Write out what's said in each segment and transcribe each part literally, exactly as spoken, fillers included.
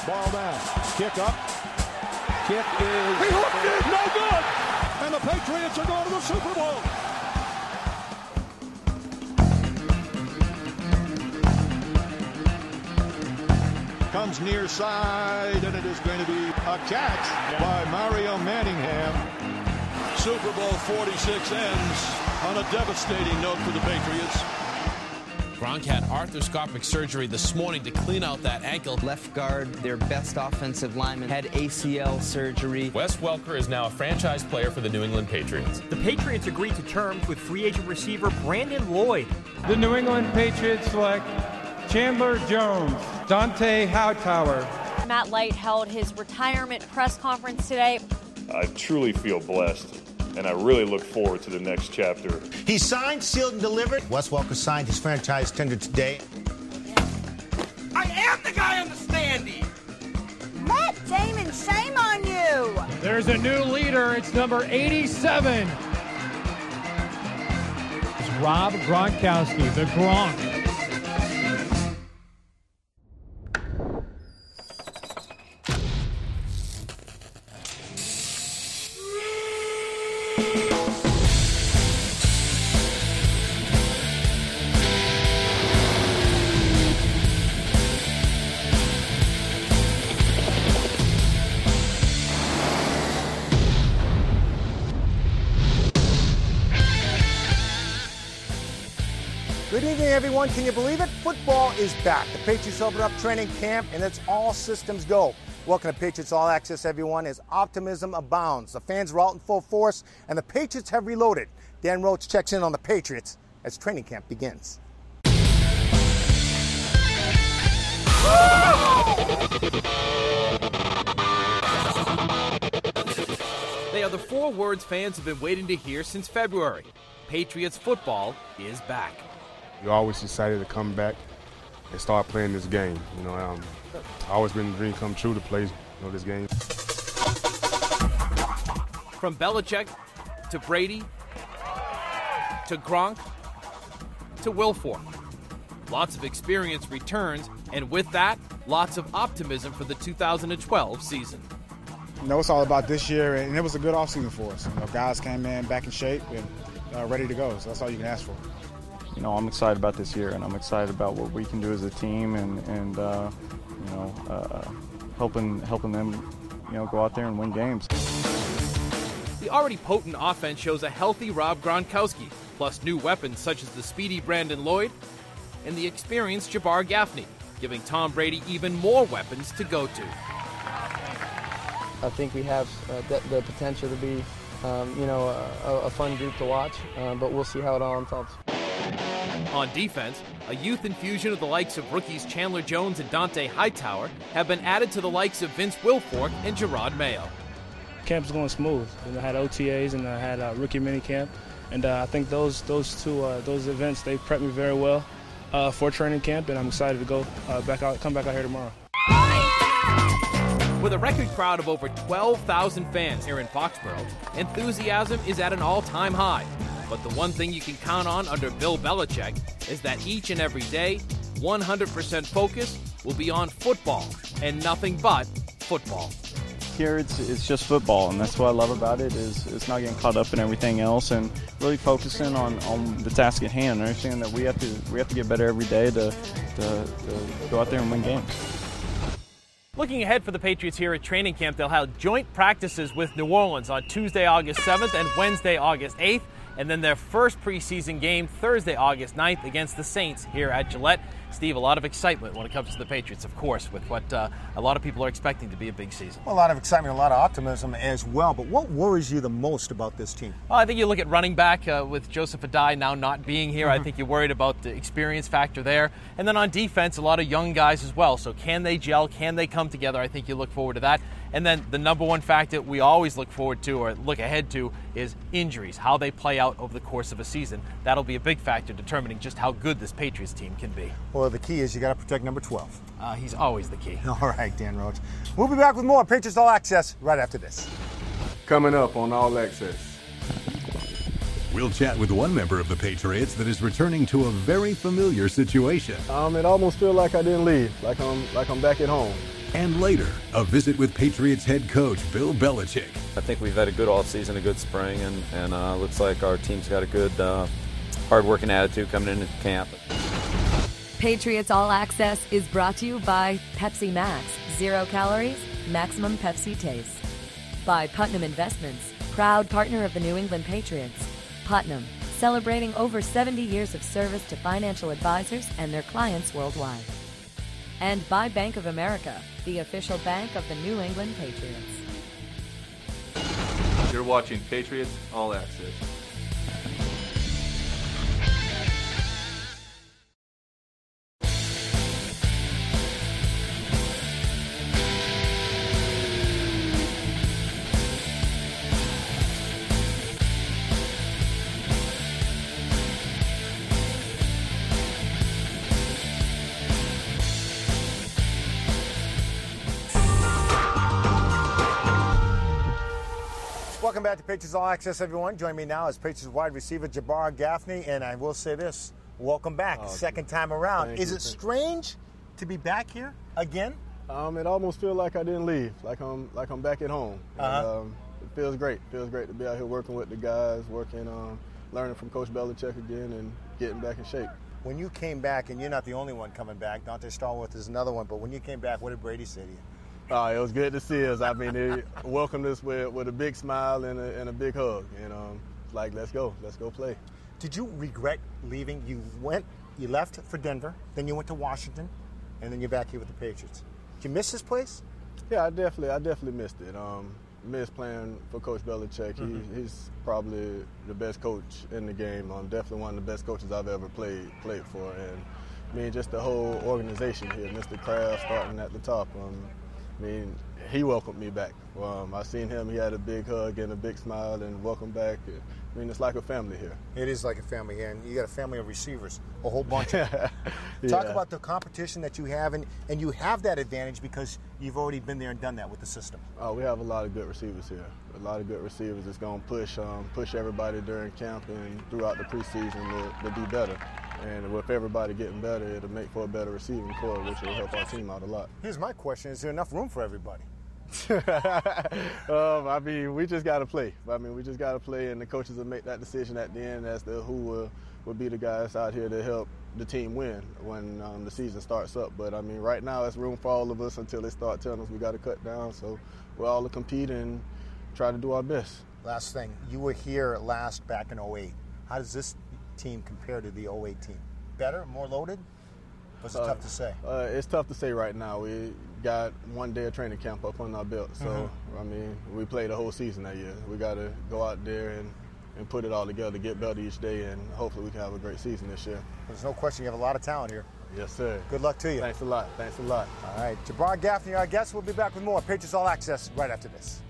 Ball down. Kick up. Kick is... He hooked it! No good! And the Patriots are going to the Super Bowl. Comes near side, and it is going to be a catch by Mario Manningham. Super Bowl forty-six ends on a devastating note for the Patriots. Gronk had arthroscopic surgery this morning to clean out that ankle. Left guard, their best offensive lineman, had A C L surgery. Wes Welker is now a franchise player for the New England Patriots. The Patriots agreed to terms with free agent receiver Brandon Lloyd. The New England Patriots select Chandler Jones, Dante Hightower. Matt Light held his retirement press conference today. I truly feel blessed, and I really look forward to the next chapter. He signed, sealed, and delivered. Wes Welker signed his franchise tender today. I am the guy on the standee. Matt Damon, shame on you. There's a new leader. It's number eighty-seven. It's Rob Gronkowski, the Gronk. Good evening, everyone. Can you believe it? Football is back. The Patriots open up training camp, and it's all systems go. Welcome to Patriots All Access, everyone, as optimism abounds. The fans are out in full force, and the Patriots have reloaded. Dan Roach checks in on the Patriots as training camp begins. They are the four words fans have been waiting to hear since February. Patriots football is back. You're always excited to come back and start playing this game. You know, um, it's always been a dream come true to play, you know, this game. From Belichick to Brady to Gronk to Wilfork, lots of experience returns, and with that, lots of optimism for the two thousand twelve season. You know, it's all about this year, and it was a good offseason for us. You know, guys came in back in shape and uh, ready to go, so that's all you can ask for. You know, I'm excited about this year, and I'm excited about what we can do as a team, and, and uh, you know, uh, helping helping them, you know, go out there and win games. The already potent offense shows a healthy Rob Gronkowski, plus new weapons such as the speedy Brandon Lloyd and the experienced Jabbar Gaffney, giving Tom Brady even more weapons to go to. I think we have uh, the, the potential to be, um, you know, a, a fun group to watch, uh, but we'll see how it all unfolds. On defense, a youth infusion of the likes of rookies Chandler Jones and Dante Hightower have been added to the likes of Vince Wilfork and Gerard Mayo. Camp's going smooth. I had O T As and I had a rookie mini camp, and uh, I think those those two uh, those events they prepped me very well uh, for training camp, and I'm excited to go uh, back out, come back out here tomorrow. With a record crowd of over twelve thousand fans here in Foxborough, enthusiasm is at an all-time high. But the one thing you can count on under Bill Belichick is that each and every day, one hundred percent focus will be on football and nothing but football. Here it's, it's just football, and that's what I love about it is it's not getting caught up in everything else and really focusing on, on the task at hand, understanding that we have to we have to get better every day to, to, to go out there and win games. Looking ahead for the Patriots here at training camp, they'll have joint practices with New Orleans on Tuesday, August seventh and Wednesday, August eighth. And then their first preseason game Thursday, August ninth against the Saints here at Gillette. Steve, a lot of excitement when it comes to the Patriots, of course, with what uh, a lot of people are expecting to be a big season. Well, a lot of excitement, a lot of optimism as well. But what worries you the most about this team? Well, I think you look at running back uh, with Joseph Adai now not being here. Mm-hmm. I think you're worried about the experience factor there. And then on defense, a lot of young guys as well. So can they gel? Can they come together? I think you look forward to that. And then the number one factor we always look forward to or look ahead to is injuries, how they play out over the course of a season. That'll be a big factor determining just how good this Patriots team can be. Well, the key is you got to protect number twelve. Uh, he's always the key. All right, Dan Roach. We'll be back with more Patriots All Access right after this. Coming up on All Access. We'll chat with one member of the Patriots that is returning to a very familiar situation. Um, it almost feels like I didn't leave, like I'm like I'm back at home. And later, a visit with Patriots head coach Bill Belichick. I think we've had a good offseason, a good spring, and, and uh, looks like our team's got a good, uh, hard-working attitude coming into camp. Patriots All Access is brought to you by Pepsi Max, zero calories, maximum Pepsi taste. By Putnam Investments, proud partner of the New England Patriots. Putnam, celebrating over seventy years of service to financial advisors and their clients worldwide. And by Bank of America, the official bank of the New England Patriots. You're watching Patriots All Access. Welcome back to Patriots All Access, everyone. Join me now is Patriots wide receiver Jabbar Gaffney, and I will say this: welcome back, oh, second time around. Is it strange to be back here again? Um, it almost feels like I didn't leave, like I'm like I'm back at home. Uh-huh. And, um, it feels great. It feels great to be out here working with the guys, working, um, learning from Coach Belichick again, and getting back in shape. When you came back, and you're not the only one coming back, Dante Stallworth is another one, but when you came back, what did Brady say to you? Oh, it was good to see us. I mean, they welcomed us with, with a big smile and a, and a big hug. And um, like, let's go, let's go play. Did you regret leaving? You went, you left for Denver, then you went to Washington, and then you're back here with the Patriots. Did you miss this place? Yeah, I definitely, I definitely missed it. Um, missed playing for Coach Belichick. Mm-hmm. He, he's probably the best coach in the game. Um, definitely one of the best coaches I've ever played played for. And I mean, just the whole organization here, Mister Kraft starting at the top. Um, I mean, he welcomed me back. Um, I seen him. He had a big hug and a big smile and welcome back. I mean, it's like a family here. It is like a family here, and you got a family of receivers, a whole bunch of them. Yeah. Talk about the competition that you have, and, and you have that advantage because you've already been there and done that with the system. Oh, we have a lot of good receivers here. A lot of good receivers that's going to push um, push everybody during camp and throughout the preseason to, to do better. And with everybody getting better, it'll make for a better receiving core, which will help our team out a lot. Here's my question. Is there enough room for everybody? um, I mean, we just got to play. I mean, we just got to play, and the coaches will make that decision at the end as to who will, will be the guys out here to help the team win when um, the season starts up. But, I mean, right now it's room for all of us until they start telling us we got to cut down. So we're all to compete and try to do our best. Last thing, you were here last back in oh eight. How does this team compare to the oh eight team? Better, more loaded? Or is it uh, tough to say? Uh, it's tough to say right now. We got one day of training camp up on our belt. So, mm-hmm. I mean, we played the whole season that year. We got to go out there and, and put it all together, get better each day, and hopefully we can have a great season this year. There's no question you have a lot of talent here. Yes, sir. Good luck to you. Thanks a lot. Thanks a lot. All right. Jabbar Gaffney, our guest. We'll be back with more Patriots All Access right after this.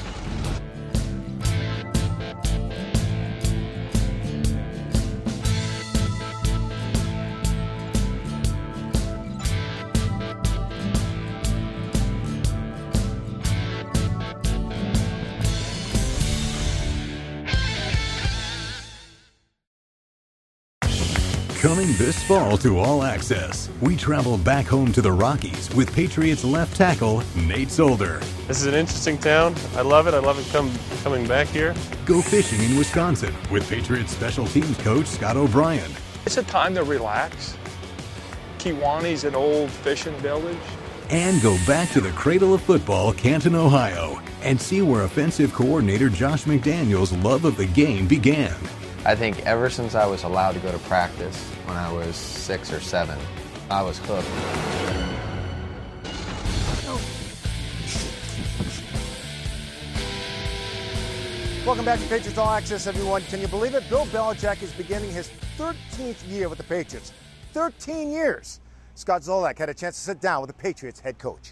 Coming this fall to All Access, we travel back home to the Rockies with Patriots left tackle Nate Solder. This is an interesting town. I love it. I love it come, coming back here. Go fishing in Wisconsin with Patriots special teams coach Scott O'Brien. It's a time to relax. Kiwani's an old fishing village. And go back to the cradle of football, Canton, Ohio, and see where offensive coordinator Josh McDaniels' love of the game began. I think ever since I was allowed to go to practice when I was six or seven, I was hooked. Welcome back to Patriots All Access, everyone. Can you believe it? Bill Belichick is beginning his thirteenth year with the Patriots. thirteen years. Scott Zolak had a chance to sit down with the Patriots head coach.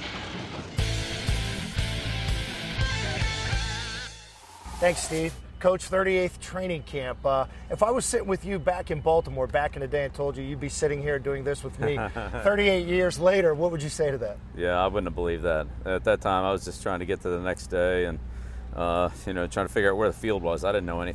Thanks, Steve. Coach, thirty-eighth training camp. Uh, if I was sitting with you back in Baltimore back in the day and told you you'd be sitting here doing this with me thirty-eight years later, what would you say to that? Yeah, I wouldn't have believed that. At that time, I was just trying to get to the next day and, uh, you know, trying to figure out where the field was. I didn't know anything.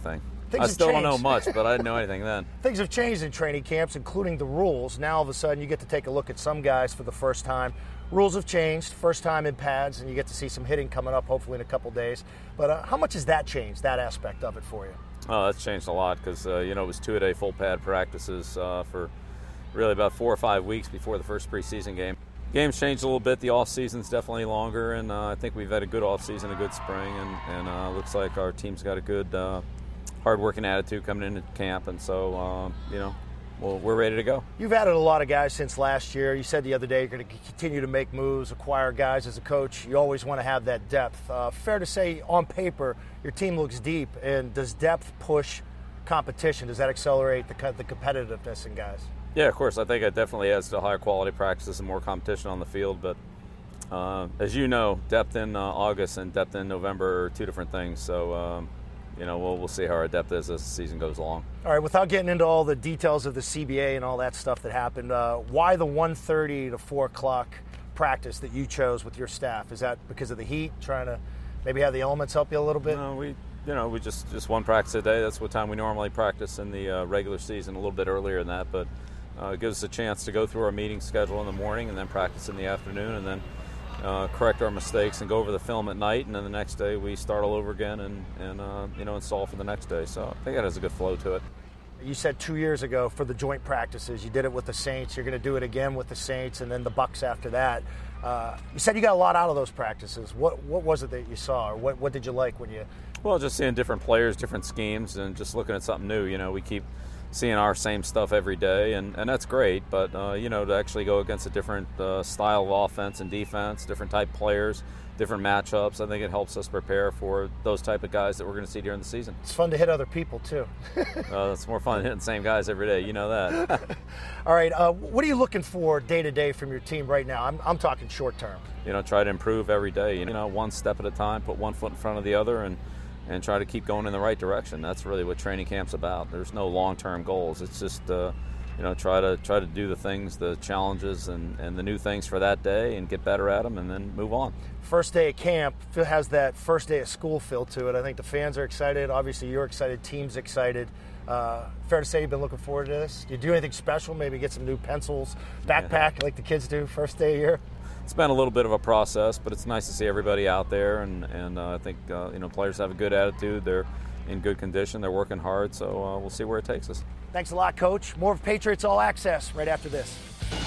Things I have still changed. don't know much, but I didn't know anything then. Things have changed in training camps, including the rules. Now, all of a sudden, you get to take a look at some guys for the first time. Rules have changed, first time in pads, and you get to see some hitting coming up hopefully in a couple days. But uh, how much has that changed, that aspect of it for you? Oh, that's changed a lot because, uh, you know, it was two-a-day full pad practices uh, for really about four or five weeks before the first preseason game. Game's changed a little bit. The off-season's definitely longer, and uh, I think we've had a good off-season, a good spring, and, and uh, looks like our team's got a good, uh, hard-working attitude coming into camp, and so, uh, you know, well, we're ready to go. You've added a lot of guys since last year. You said the other day you're going to continue to make moves, acquire guys. As a coach, you always want to have that depth. Uh, fair to say, on paper, your team looks deep, and does depth push competition? Does that accelerate the, the competitiveness in guys? Yeah, of course. I think it definitely adds to higher quality practices and more competition on the field. But uh, as you know, depth in uh, August and depth in November are two different things. So, um, you know, we'll, we'll see how our depth is as the season goes along. All right, without getting into all the details of the C B A and all that stuff that happened, uh, why the one thirty to four o'clock practice that you chose with your staff? Is that because of the heat, trying to maybe have the elements help you a little bit? No, we, you know, we just, just one practice a day. That's what time we normally practice in the uh, regular season, a little bit earlier than that. But Uh, it gives us a chance to go through our meeting schedule in the morning and then practice in the afternoon and then uh, correct our mistakes and go over the film at night, and then the next day we start all over again and, and uh, you know, install for the next day. So I think that has a good flow to it. You said two years ago for the joint practices, you did it with the Saints. You're going to do it again with the Saints and then the Bucks after that. Uh, you said you got a lot out of those practices. What what was it that you saw, or what, what did you like when you... Well, just seeing different players, different schemes, and just looking at something new. You know, we keep seeing our same stuff every day, and, and that's great, but, uh, you know, to actually go against a different uh, style of offense and defense, different type players, different matchups, I think it helps us prepare for those type of guys that we're going to see during the season. It's fun to hit other people, too. uh, it's more fun hitting the same guys every day, you know that. All right, uh, what are you looking for day-to-day from your team right now? I'm, I'm talking short-term. You know, try to improve every day, you know, one step at a time, put one foot in front of the other, and and try to keep going in the right direction. That's really what training camp's about. There's no long-term goals. It's just, uh, you know, try to try to do the things, the challenges, and, and the new things for that day, and get better at them, and then move on. First day of camp has that first day of school feel to it. I think the fans are excited. Obviously, you're excited. Team's excited. Uh, fair to say you've been looking forward to this. Do you do anything special? Maybe get some new pencils, backpack yeah. like the kids do first day of year? It's been a little bit of a process, but it's nice to see everybody out there, and, and uh, I think uh, you know, players have a good attitude. They're in good condition. They're working hard, so uh, we'll see where it takes us. Thanks a lot, Coach. More of Patriots All Access right after this.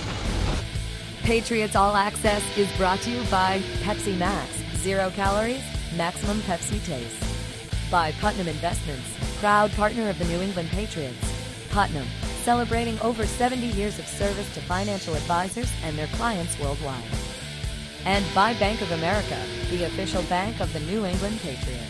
Patriots All Access is brought to you by Pepsi Max, zero calories, maximum Pepsi taste. By Putnam Investments, proud partner of the New England Patriots. Putnam, celebrating over seventy years of service to financial advisors and their clients worldwide. And by Bank of America, the official bank of the New England Patriots.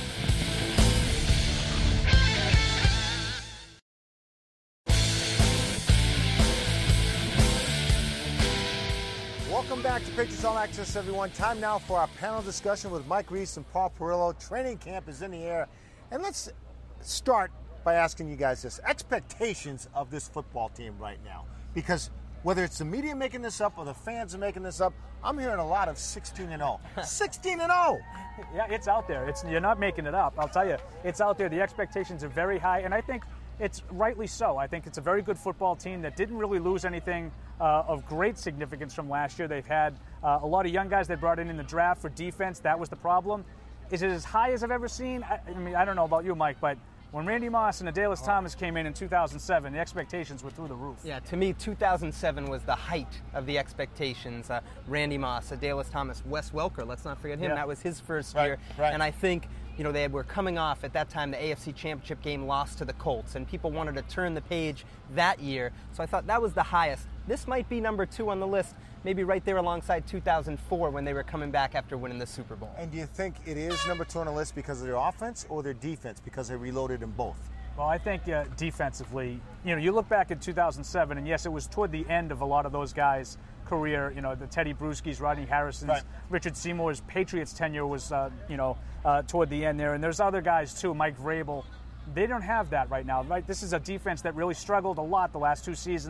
Welcome back to Patriots All Access, everyone. Time now for our panel discussion with Mike Reiss and Paul Perillo. Training camp is in the air. And let's start by asking you guys this. Expectations of this football team right now. Because whether it's the media making this up or the fans are making this up, I'm hearing a lot of sixteen and oh. sixteen and oh! Yeah, it's out there. It's you're not making it up. I'll tell you, it's out there. The expectations are very high, and I think it's rightly so. I think it's a very good football team that didn't really lose anything uh, of great significance from last year. They've had uh, a lot of young guys they brought in in the draft for defense. That was the problem. Is it as high as I've ever seen? I, I mean, I don't know about you, Mike, but when Randy Moss and Adalys Thomas came in in two thousand seven, the expectations were through the roof. Yeah, to me, two thousand seven was the height of the expectations. Uh, Randy Moss, Adalys Thomas, Wes Welker, let's not forget him. Yeah. That was his first right, year. Right. And I think, you know, they were coming off at that time the A F C Championship game lost to the Colts, and people wanted to turn the page that year. So I thought that was the highest. This might be number two on the list, maybe right there alongside two thousand four when they were coming back after winning the Super Bowl. And do you think it is number two on the list because of their offense or their defense, because they reloaded in both? Well, I think uh, defensively, you know, you look back at two thousand seven, and yes, it was toward the end of a lot of those guys' career. You know, the Teddy Bruschi's, Rodney Harrison's, right. Richard Seymour's Patriots tenure was, uh, you know, uh, toward the end there. And there's other guys, too, Mike Vrabel. They don't have that right now, right? This is a defense that really struggled a lot the last two seasons.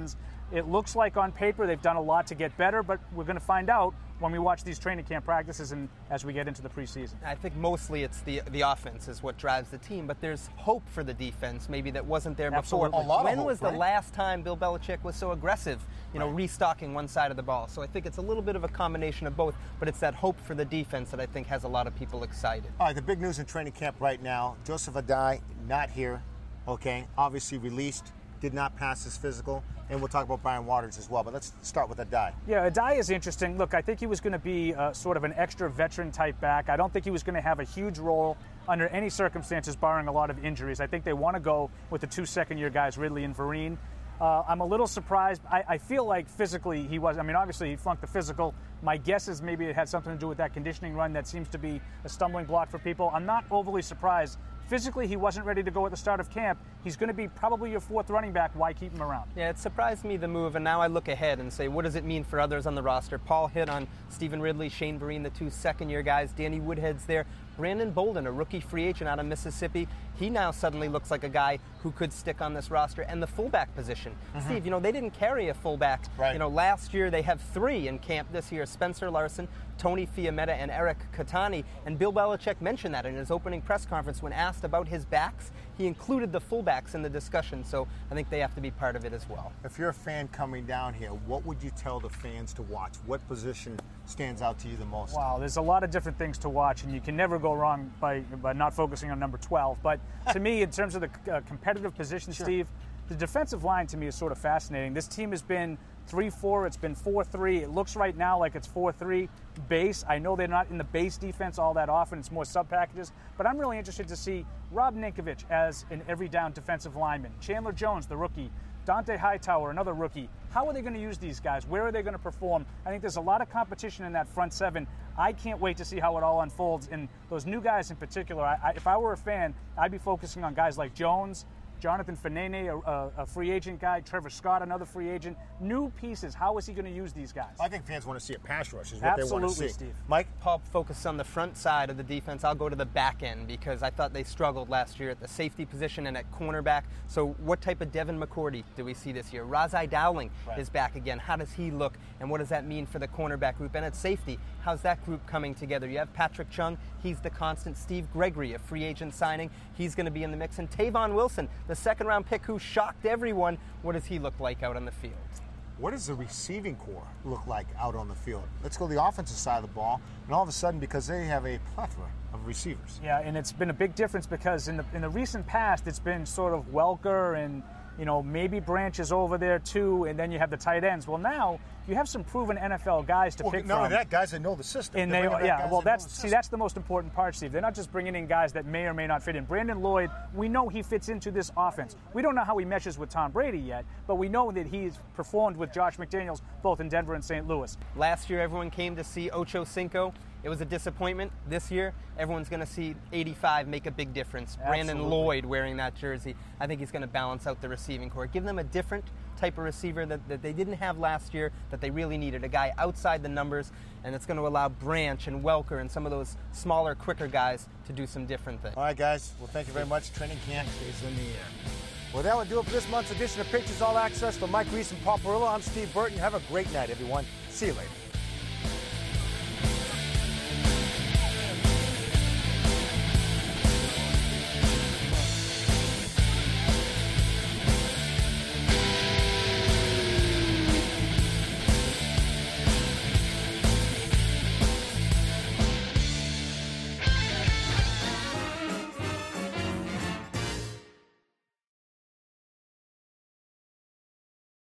It looks like on paper they've done a lot to get better, but we're going to find out when we watch these training camp practices and as we get into the preseason. I think mostly it's the the offense is what drives the team, but there's hope for the defense maybe that wasn't there Absolutely. before. A lot of when hope, was right? the last time Bill Belichick was so aggressive, you know, Right. restocking one side of the ball? So I think it's a little bit of a combination of both, but it's that hope for the defense that I think has a lot of people excited. All right, the big news in training camp right now, Joseph Adai not here, okay, obviously released, did not pass his physical, and we'll talk about Brian Waters as well, but let's start with Adai. Yeah, Adai is interesting. Look, I think he was going to be uh, sort of an extra veteran type back. I don't think he was going to have a huge role under any circumstances, barring a lot of injuries. I think they want to go with the two second-year guys, Ridley and Vereen. Uh, I'm a little surprised. I, I feel like physically he was, I mean, obviously he flunked the physical. My guess is maybe it had something to do with that conditioning run that seems to be a stumbling block for people. I'm not overly surprised. Physically, he wasn't ready to go at the start of camp. He's going to be probably your fourth running back. Why keep him around? Yeah, it surprised me, the move, and now I look ahead and say, what does it mean for others on the roster? Paul hit on Stephen Ridley, Shane Vereen, the two second-year guys. Danny Woodhead's there. Brandon Bolden, a rookie free agent out of Mississippi, he now suddenly looks like a guy who could stick on this roster. And the fullback position. Mhm. Steve, you know, they didn't carry a fullback. Right. You know, last year they have three in camp. This year, Spencer Larson, Tony Fiametta, and Eric Katani. And Bill Belichick mentioned that in his opening press conference when asked about his backs. He included the fullbacks in the discussion, so I think they have to be part of it as well. If you're a fan coming down here, what would you tell the fans to watch? What position stands out to you the most? Wow, there's a lot of different things to watch, and you can never go wrong by, by not focusing on number twelve. But to me, in terms of the uh, competitive position, Sure. Steve, the defensive line to me is sort of fascinating. This team has been three four, it's been four three. It looks right now like it's four three base. I know they're not in the base defense all that often. It's more sub packages. But I'm really interested to see Rob Ninkovich as an every down defensive lineman. Chandler Jones, the rookie. Dante Hightower, another rookie. How are they going to use these guys? Where are they going to perform? I think there's a lot of competition in that front seven. I can't wait to see how it all unfolds. And those new guys in particular, I, I, if I were a fan, I'd be focusing on guys like Jones, Jonathan Fanene, a, a free agent guy, Trevor Scott, another free agent. New pieces. How is he going to use these guys? I think fans want to see a pass rush is what Absolutely, they want to see. Steve. Mike? Paul focused on the front side of the defense. I'll go to the back end because I thought they struggled last year at the safety position and at cornerback. So what type of Devin McCourty do we see this year? Razai Dowling Right. is back again. How does he look and what does that mean for the cornerback group? And at safety, how's that group coming together? You have Patrick Chung. He's the constant. Steve Gregory, a free agent signing. He's going to be in the mix. And Tavon Wilson, the second round pick who shocked everyone. What does he look like out on the field? What does the receiving core look like out on the field? Let's go to the offensive side of the ball, and all of a sudden, because they have a plethora of receivers. Yeah, and it's been a big difference because in the in the recent past, it's been sort of Welker and, you know, maybe Branch is over there too, and then you have the tight ends. Well, now you have some proven N F L guys to Well, pick not from. only that, guys that know the system. And They're they, bringing back yeah, guys well, that know that's the see, system. that's the most important part, Steve. They're not just bringing in guys that may or may not fit in. Brandon Lloyd, we know he fits into this offense. We don't know how he meshes with Tom Brady yet, but we know that he's performed with Josh McDaniels both in Denver and Saint Louis. Last year, everyone came to see Ocho Cinco. It was a disappointment. This year, everyone's going to see eighty-five make a big difference. Brandon Absolutely. Lloyd wearing that jersey. I think he's going to balance out the receiving core. Give them a different type of receiver that, that they didn't have last year that they really needed. A guy outside the numbers, and it's going to allow Branch and Welker and some of those smaller, quicker guys to do some different things. All right, guys. Well, thank you very much. Training camp is in the air. Well, that will do it for this month's edition of Patriots All Access. For Mike Reese and Paul Perillo, I'm Steve Burton. Have a great night, everyone. See you later.